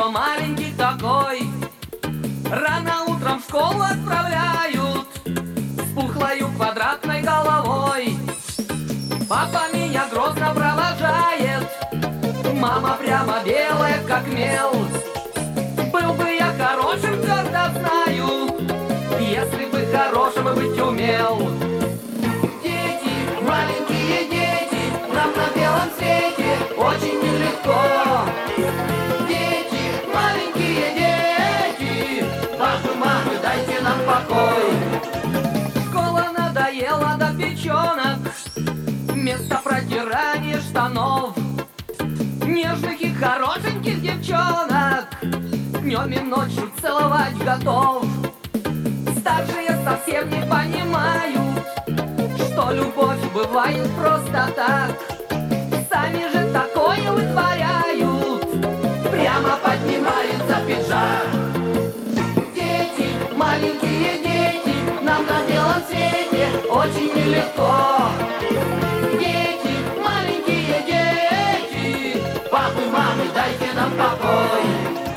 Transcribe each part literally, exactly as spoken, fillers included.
что маленький такой. Рано утром в школу отправляют с пухлою квадратной головой. Папа меня грозно провожает, мама прямо белая, как мел. Был бы я хорошим, твердо знаю, если бы хорошим быть умел. Дети, маленькие дети, нам на белом свете очень нелегко. Дети, маленькие дети, ваши мамы, дайте нам покой. Школа надоела до печенок, вместо протирания штанов. Нежных и хорошеньких девчонок днем и ночью целовать готов. Старшие совсем не понимают, что любовь бывает просто так. Сами же такое вытворяют, прямо поднимается пиджак. Дети, маленькие дети, нам на белом свете очень нелегко. Дети, маленькие дети, папы, мамы, дайте нам покой.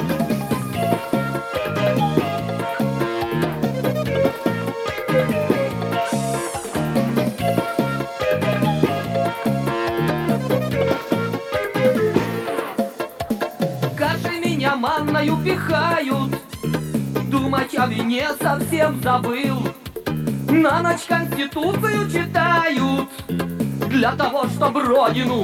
Кашей меня манною пихают, думать о вине совсем забыл. На ночь Конституцию читают, для того, чтоб родину.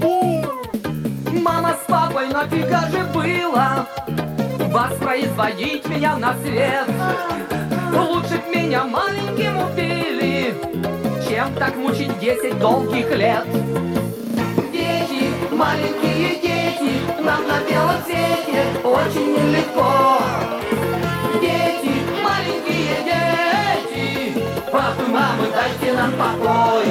Мама с папой нафига же было воспроизводить меня на свет? Лучше б меня маленьким убили, чем так мучить десять долгих лет. Дети, маленькие дети, нам на белом свете очень нелегко. Дети, маленькие дети, папы, мамы, дайте нам покой.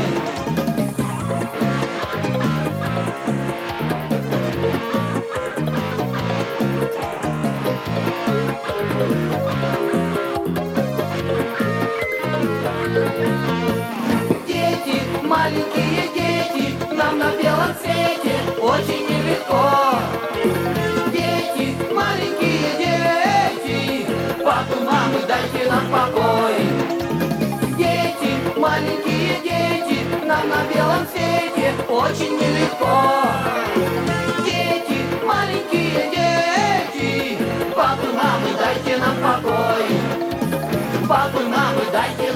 Дети, маленькие дети, нам на белом свете очень нелегко. Дети, маленькие дети, папы, мамы, дайте нам покой. Дети, маленькие дети, нам на белом свете очень нелегко. Дети, маленькие дети, папы, мамы, дайте нам покой. Папы, мамы, дайте